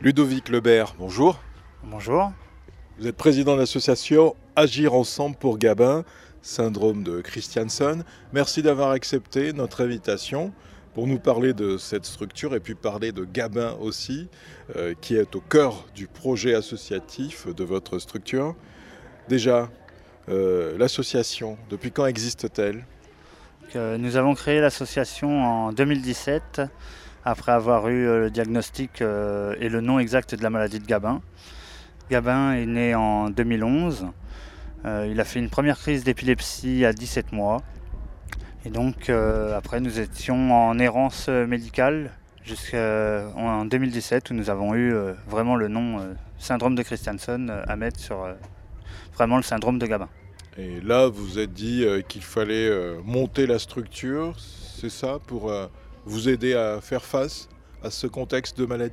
Ludovic Lebert, bonjour. Bonjour. Vous êtes président de l'association Agir ensemble pour Gabin, syndrome de Christianson. Merci d'avoir accepté notre invitation pour nous parler de cette structure et puis parler de Gabin aussi, qui est au cœur du projet associatif de votre structure. Déjà, l'association, depuis quand existe-t-elle ? Nous avons créé l'association en 2017 après avoir eu le diagnostic et le nom exact de la maladie de Gabin. Gabin est né en 2011. Il a fait une première crise d'épilepsie à 17 mois. Et donc après nous étions en errance médicale jusqu'en 2017 où nous avons eu vraiment le nom syndrome de Christianson à mettre sur vraiment le syndrome de Gabin. Et là, vous vous êtes dit qu'il fallait monter la structure, c'est ça, pour vous aider à faire face à ce contexte de maladie ?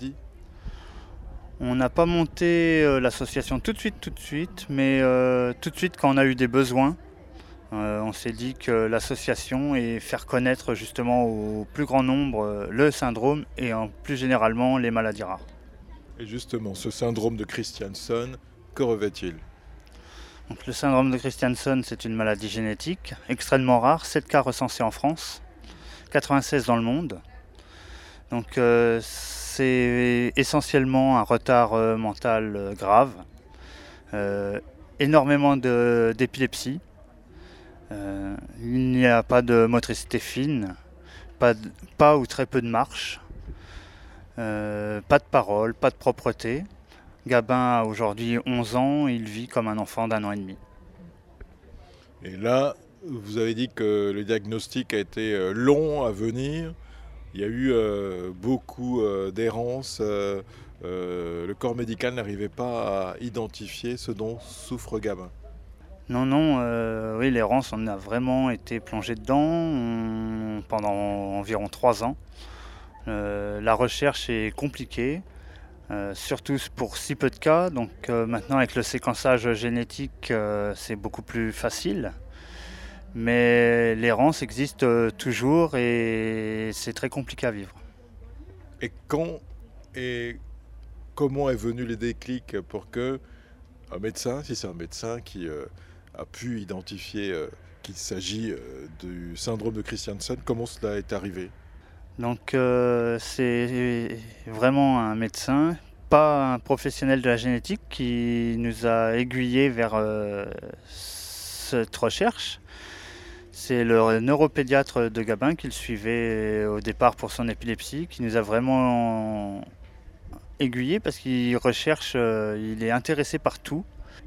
On n'a pas monté l'association tout de suite, mais tout de suite quand on a eu des besoins, on s'est dit que l'association et faire connaître justement au plus grand nombre le syndrome et plus généralement les maladies rares. Et justement, ce syndrome de Christianson, que revêt-il ? Donc, le syndrome de Christianson, c'est une maladie génétique extrêmement rare, 7 cas recensés en France, 96 dans le monde. Donc c'est essentiellement un retard mental grave, énormément d'épilepsie, il n'y a pas de motricité fine, pas ou très peu de marche, pas de parole, pas de propreté. Gabin a aujourd'hui 11 ans, il vit comme un enfant d'1 an et demi. Et là, vous avez dit que le diagnostic a été long à venir. Il y a eu beaucoup d'errance. Le corps médical n'arrivait pas à identifier ce dont souffre Gabin. Non, oui, l'errance, on a vraiment été plongé dedans pendant environ 3 ans. La recherche est compliquée. Surtout pour si peu de cas, donc maintenant avec le séquençage génétique c'est beaucoup plus facile, mais l'errance existe toujours et c'est très compliqué à vivre. Et quand et comment est venu le déclic pour que un médecin, si c'est un médecin qui a pu identifier qu'il s'agit du syndrome de Christianson, comment cela est arrivé ? Donc c'est vraiment un médecin, pas un professionnel de la génétique, qui nous a aiguillés vers cette recherche. C'est le neuropédiatre de Gabin qui le suivait au départ pour son épilepsie, qui nous a vraiment aiguillés parce qu'il recherche, il est intéressé par tout.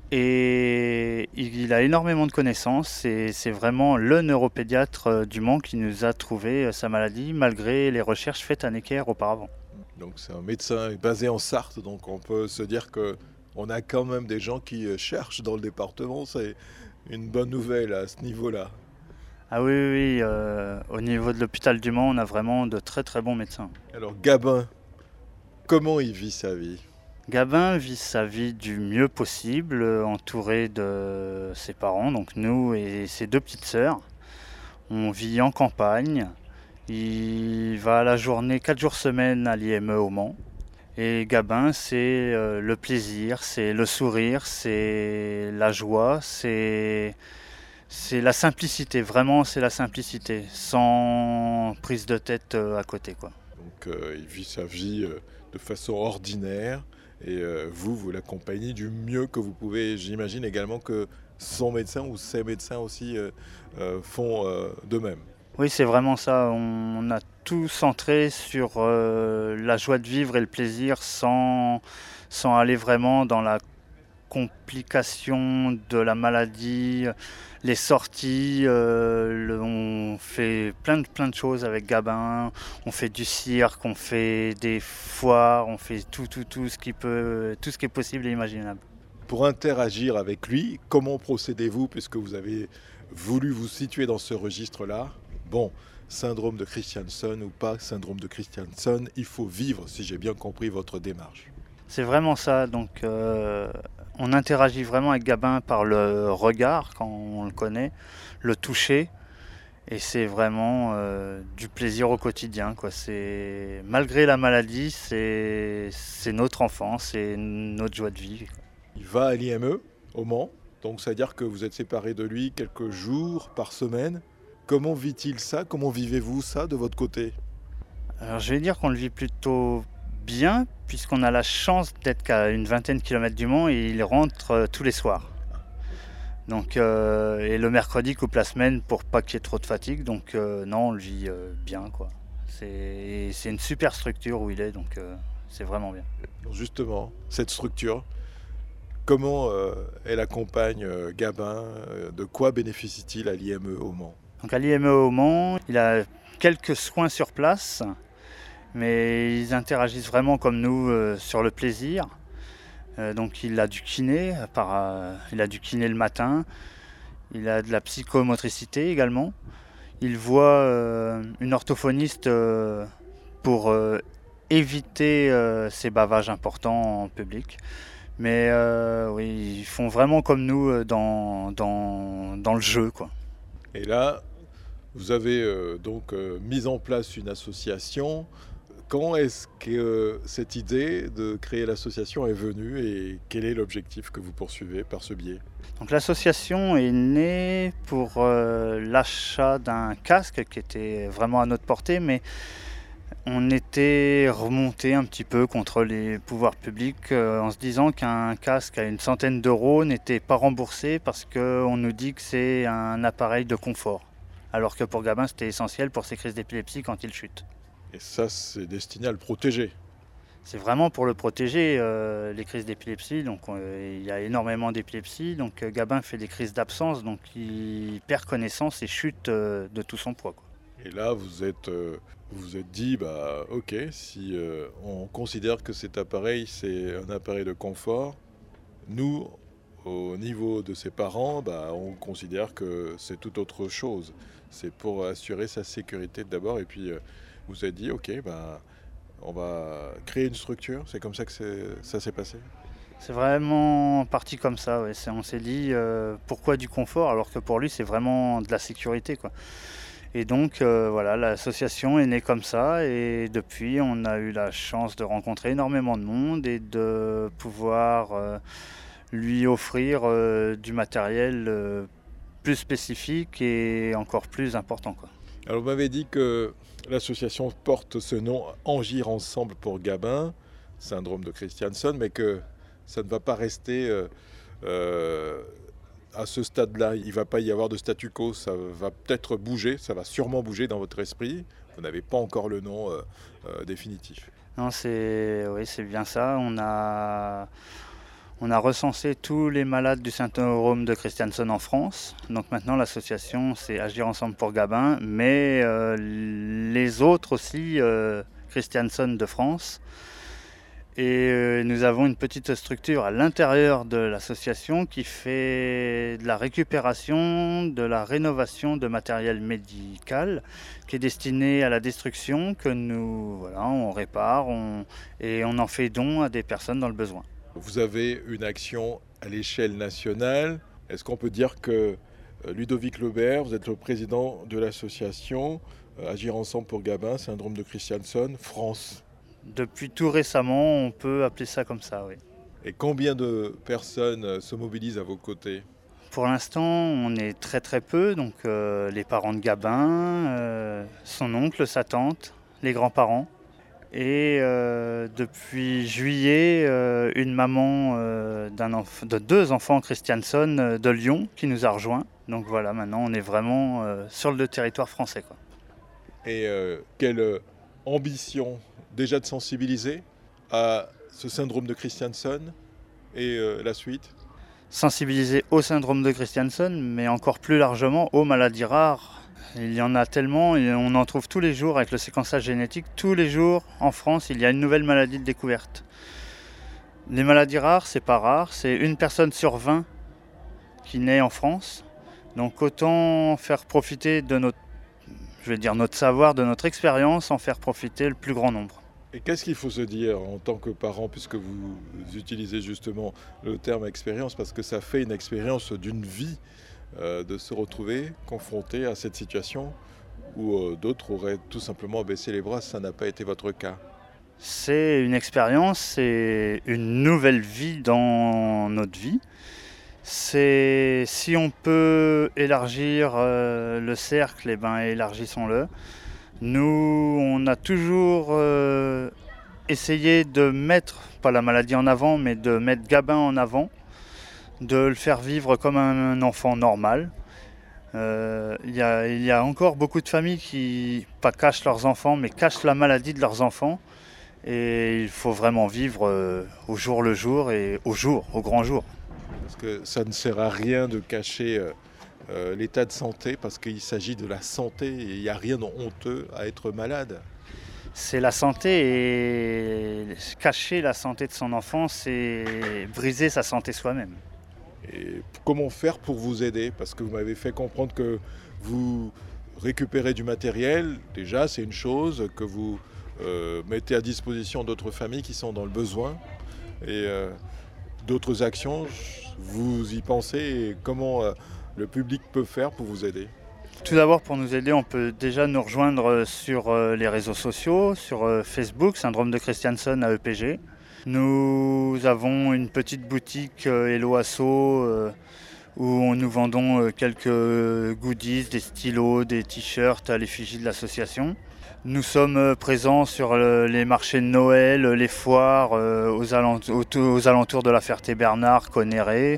Et il a énormément de connaissances et c'est vraiment le neuropédiatre du Mans qui nous a trouvé sa maladie malgré les recherches faites à Necker auparavant. Donc c'est un médecin basé en Sarthe, donc on peut se dire qu'on a quand même des gens qui cherchent dans le département. C'est une bonne nouvelle à ce niveau-là. Ah oui, au niveau de l'hôpital du Mans, on a vraiment de très très bons médecins. Alors Gabin, comment il vit sa vie ? Gabin vit sa vie du mieux possible, entouré de ses parents, donc nous et ses 2 petites sœurs. On vit en campagne, il va à la journée 4 jours semaine à l'IME au Mans. Et Gabin, c'est le plaisir, c'est le sourire, c'est la joie, c'est la simplicité, vraiment c'est la simplicité, sans prise de tête à côté, quoi. Donc il vit sa vie de façon ordinaire. Et vous l'accompagnez du mieux que vous pouvez. J'imagine également que son médecin ou ses médecins aussi font de même. Oui, c'est vraiment ça. On a tout centré sur la joie de vivre et le plaisir sans aller vraiment dans la complication de la maladie, les sorties. On fait plein de choses avec Gabin. On fait du cirque, on fait des foires, on fait tout ce qui est possible et imaginable. Pour interagir avec lui, comment procédez-vous puisque vous avez voulu vous situer dans ce registre-là ? Bon, syndrome de Christianson ou pas syndrome de Christianson, il faut vivre, si j'ai bien compris votre démarche. C'est vraiment ça, donc on interagit vraiment avec Gabin par le regard quand on le connaît, le toucher Et c'est vraiment du plaisir au quotidien, quoi. Malgré la maladie, c'est notre enfance, c'est notre joie de vivre. Il va à l'IME au Mans, donc c'est-à-dire que vous êtes séparés de lui quelques jours par semaine. Comment vit-il ça? Comment vivez-vous ça de votre côté? Alors je vais dire qu'on le vit plutôt bien, puisqu'on a la chance d'être qu'à une vingtaine de kilomètres du Mans et il rentre tous les soirs. Donc, et le mercredi coupe la semaine pour pas qu'il y ait trop de fatigue. Donc non, on le vit bien, quoi. C'est une super structure où il est, donc c'est vraiment bien. Donc justement, cette structure, comment elle accompagne Gabin? De quoi bénéficie-t-il à l'IME au Mans? Donc à l'IME au Mans, il a quelques soins sur place, mais ils interagissent vraiment comme nous sur le plaisir. Donc il a du kiné, il a du kiné le matin, il a de la psychomotricité également. Il voit une orthophoniste pour éviter ces bavages importants en public. Mais oui, ils font vraiment comme nous dans le jeu, quoi. Et là, vous avez donc mis en place une association. Quand est-ce que cette idée de créer l'association est venue et quel est l'objectif que vous poursuivez par ce biais? Donc l'association est née pour l'achat d'un casque qui était vraiment à notre portée, mais on était remonté un petit peu contre les pouvoirs publics en se disant qu'un casque à une centaine d'euros n'était pas remboursé parce qu'on nous dit que c'est un appareil de confort. Alors que pour Gabin, c'était essentiel pour ses crises d'épilepsie quand il chute. Et ça, c'est destiné à le protéger. C'est vraiment pour le protéger, les crises d'épilepsie. Donc il y a énormément d'épilepsie. Donc Gabin fait des crises d'absence, donc il perd connaissance et chute de tout son poids, quoi. Et là, vous vous êtes dit, bah ok, si on considère que cet appareil, c'est un appareil de confort, nous, au niveau de ses parents, bah, on considère que c'est tout autre chose. C'est pour assurer sa sécurité d'abord, et puis vous vous êtes dit, ok, bah, on va créer une structure. C'est comme ça que ça s'est passé. C'est vraiment parti comme ça, ouais. On s'est dit pourquoi du confort alors que pour lui c'est vraiment de la sécurité, quoi. Et donc voilà, l'association est née comme ça et depuis on a eu la chance de rencontrer énormément de monde et de pouvoir lui offrir du matériel plus spécifique et encore plus important, quoi. Alors vous m'avez dit que l'association porte ce nom Agir ensemble pour Gabin, syndrome de Christianson, mais que ça ne va pas rester à ce stade-là. Il ne va pas y avoir de statu quo, ça va peut-être bouger, ça va sûrement bouger dans votre esprit. Vous n'avez pas encore le nom définitif. Non, oui, c'est bien ça. On a recensé tous les malades du syndrome de Christianson en France. Donc maintenant, l'association, c'est Agir ensemble pour Gabin, mais les autres aussi, Christianson de France. Et nous avons une petite structure à l'intérieur de l'association qui fait de la récupération, de la rénovation de matériel médical qui est destiné à la destruction que on répare et on en fait don à des personnes dans le besoin. Vous avez une action à l'échelle nationale. Est-ce qu'on peut dire que Ludovic Lebert, vous êtes le président de l'association Agir ensemble pour Gabin, syndrome de Christianson, France? Depuis tout récemment, on peut appeler ça comme ça, oui. Et combien de personnes se mobilisent à vos côtés? Pour l'instant, on est très très peu, donc les parents de Gabin, son oncle, sa tante, les grands-parents. Et depuis juillet, une maman de 2 enfants Christianson de Lyon qui nous a rejoints. Donc voilà, maintenant on est vraiment sur le territoire français, quoi. Et quelle ambition déjà de sensibiliser à ce syndrome de Christianson et la suite? Sensibiliser au syndrome de Christianson, mais encore plus largement aux maladies rares. Il y en a tellement et on en trouve tous les jours avec le séquençage génétique. Tous les jours en France, il y a une nouvelle maladie de découverte. Les maladies rares, c'est pas rare, c'est 1 personne sur 20 qui naît en France. Donc autant faire profiter de notre savoir, de notre expérience, en faire profiter le plus grand nombre. Et qu'est-ce qu'il faut se dire en tant que parent, puisque vous utilisez justement le terme expérience, parce que ça fait une expérience d'une vie de se retrouver confrontés à cette situation où d'autres auraient tout simplement baissé les bras. Ça n'a pas été votre cas. C'est une expérience, c'est une nouvelle vie dans notre vie. C'est si on peut élargir le cercle, eh ben élargissons-le. Nous, on a toujours essayé de mettre, pas la maladie en avant, mais de mettre Gabin en avant, de le faire vivre comme un enfant normal. Il y a encore beaucoup de familles qui, pas cachent leurs enfants, mais cachent la maladie de leurs enfants. Et il faut vraiment vivre au jour le jour et au grand jour. Parce que ça ne sert à rien de cacher l'état de santé, parce qu'il s'agit de la santé et il n'y a rien de honteux à être malade. C'est la santé et cacher la santé de son enfant, c'est briser sa santé soi-même. Et comment faire pour vous aider? Parce que vous m'avez fait comprendre que vous récupérez du matériel, déjà c'est une chose, que vous mettez à disposition d'autres familles qui sont dans le besoin. Et d'autres actions, vous y pensez et comment le public peut faire pour vous aider? Tout d'abord, pour nous aider, on peut déjà nous rejoindre sur les réseaux sociaux, sur Facebook, Syndrome de Christianson à EPG. Nous avons une petite boutique Hello Asso où nous vendons quelques goodies, des stylos, des t-shirts à l'effigie de l'association. Nous sommes présents sur les marchés de Noël, les foires aux alentours de la Ferté-Bernard, Connerré.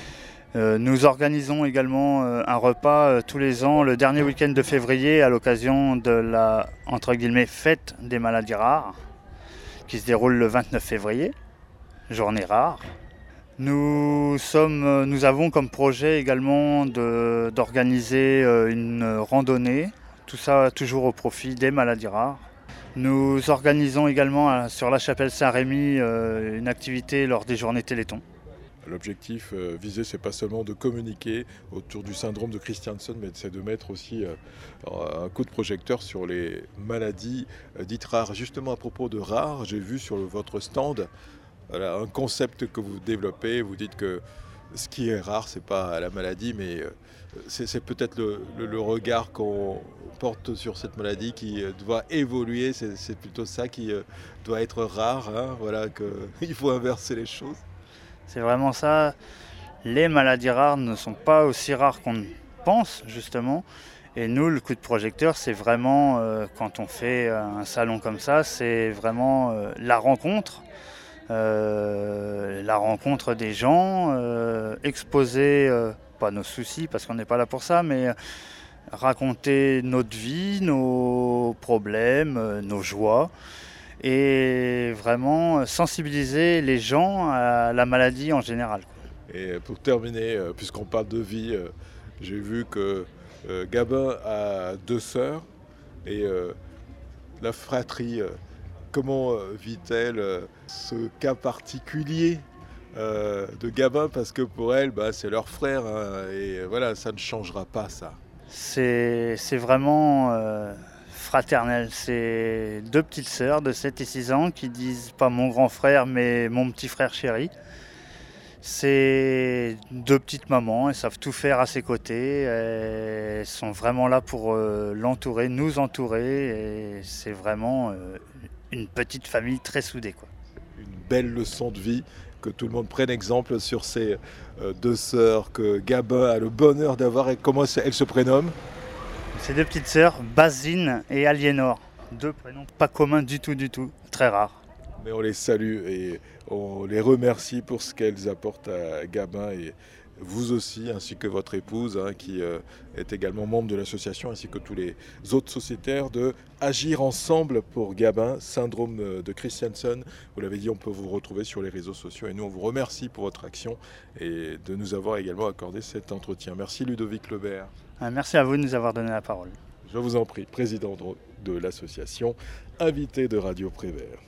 Nous organisons également un repas tous les ans, le dernier week-end de février, à l'occasion de la entre guillemets, fête des maladies rares, qui se déroule le 29 février, journée rare. Nous avons comme projet également d'organiser une randonnée, tout ça toujours au profit des maladies rares. Nous organisons également sur la chapelle Saint-Rémy une activité lors des journées Téléthon. L'objectif visé, c'est pas seulement de communiquer autour du syndrome de Christianson, mais c'est de mettre aussi un coup de projecteur sur les maladies dites rares. Justement, à propos de rares, j'ai vu sur votre stand un concept que vous développez. Vous dites que ce qui est rare, c'est pas la maladie, mais c'est peut-être le regard qu'on porte sur cette maladie qui doit évoluer. C'est plutôt ça qui doit être rare. Hein, voilà, qu'il faut inverser les choses. C'est vraiment ça. Les maladies rares ne sont pas aussi rares qu'on pense, justement. Et nous, le coup de projecteur, c'est vraiment, quand on fait un salon comme ça, c'est vraiment la rencontre des gens, exposer, pas nos soucis, parce qu'on n'est pas là pour ça, mais raconter notre vie, nos problèmes, nos joies. Et vraiment sensibiliser les gens à la maladie en général. Et pour terminer, puisqu'on parle de vie, j'ai vu que Gabin a 2 sœurs et la fratrie, comment vit-elle ce cas particulier de Gabin? Parce que pour elle, c'est leur frère, hein, et voilà, ça ne changera pas ça. C'est vraiment fraternel. C'est 2 petites sœurs de 7 et 6 ans qui disent pas mon grand frère mais mon petit frère chéri. C'est 2 petites mamans, elles savent tout faire à ses côtés. Elles sont vraiment là pour l'entourer, nous entourer. Et c'est vraiment une petite famille très soudée, quoi. Une belle leçon de vie, que tout le monde prenne exemple sur ces 2 sœurs que Gabin a le bonheur d'avoir. Et comment elles se prénomment? Ces 2 petites sœurs, Basine et Aliénor. 2 prénoms pas communs du tout, très rares. Mais on les salue et on les remercie pour ce qu'elles apportent à Gabin, et vous aussi, ainsi que votre épouse, hein, qui est également membre de l'association, ainsi que tous les autres sociétaires, de Agir ensemble pour Gabin, syndrome de Christianson. Vous l'avez dit, on peut vous retrouver sur les réseaux sociaux et nous on vous remercie pour votre action et de nous avoir également accordé cet entretien. Merci Ludovic Lebert. Merci à vous de nous avoir donné la parole. Je vous en prie, président de l'association, invité de Radio Prévert.